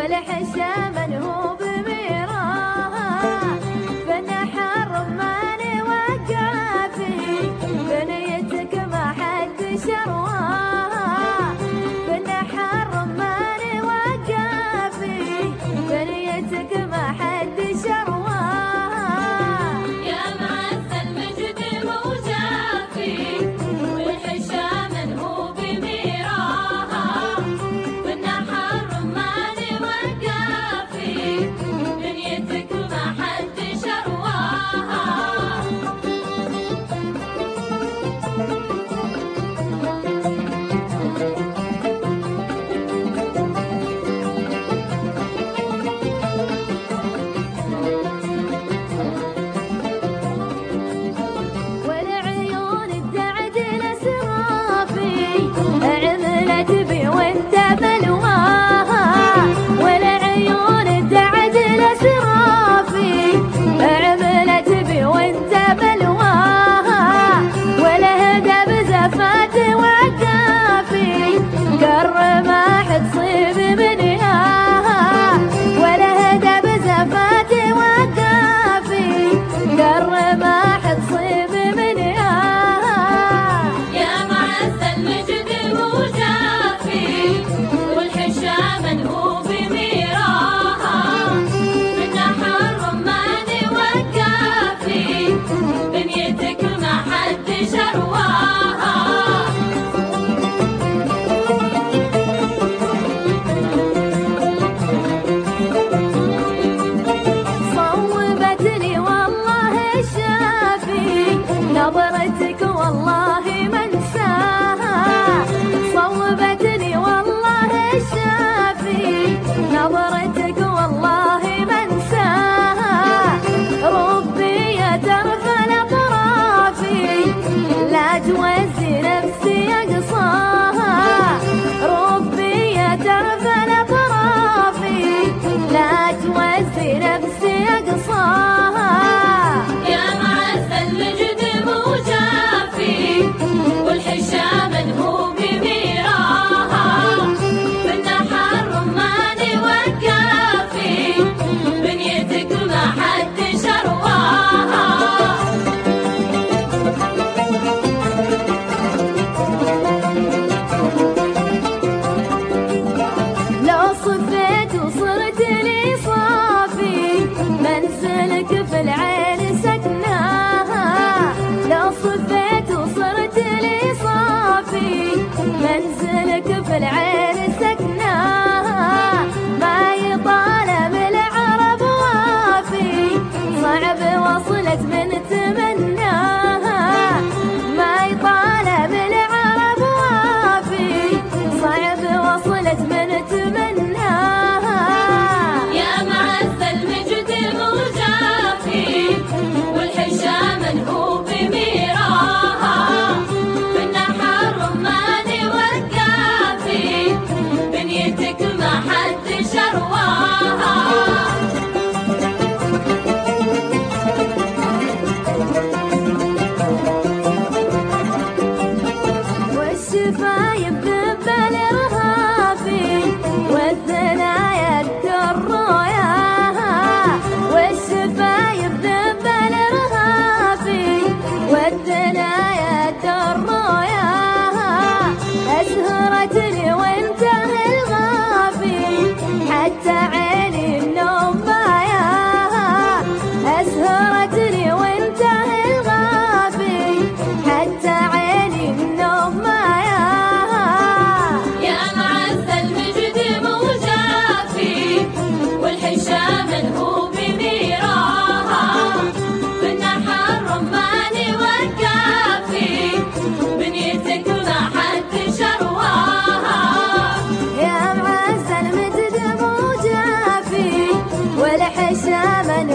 والحشام هو بميراها فنحر رمان وقافي بنيتك ما حد شرواها فنحر رمان وقافي بنيتك ما حد شرواها يا معز المجد موجافي والحشام هو بميراها فنحر رمان وقافي بنيتك ما حد شرواها والعيون الدعد لسرافي عملت بي وانت بلواها والعيون الدعد لسرافي عملت بي وانت بلواها والهدى بزفات وقافي قر ما حد صيب منياها والهدى بزفات وقافي قر ما حد صيب منياها يا معز المجد موجافي والحشام هو بميراها فنحر رمان وقافي بنيتك ما حد شرواها صوبتني والله الشافي نظرتك والله ما انساها صوبتني والله الشافي نظرتك والله ما انساها ربي ترفع الاطرافي لا توزي نفسي اقصاها ربي ترفع الاطرافي لا توزي نفسي اقصاها يا معز المجد موجافي والحشام هو بميراها فنحر رمان وقافي بنيتك ما حد شرواها لو صفيت وصرت لي صافي منزلك في العين سكناها لو صفيت وصرت لي صافي منزلك في العين سكناها ما يطالب العرب وافي صعب وصلت من تمناها ما يطالب العرب وافي صعب وصلت من تمناها يا معز المجد موجافي والحشام هو بميراها فنحر رمان وقافي بنيتك ما حد شرواها والشفايف ذب الارهافي والثنايا الدروياها والشفايف ذب الارهافي والثنايا الدروياها اسهرتني وانتهى الغافي حتى عيني النوم باياها اسهرتني وانتهى الغافي حتى عيني النوم باياها يا معز المجد موجافي والحشام هو بميراها فنحر رمان وقافي بنيتك ما حد شرواها يا معز المجد موجافي والحشام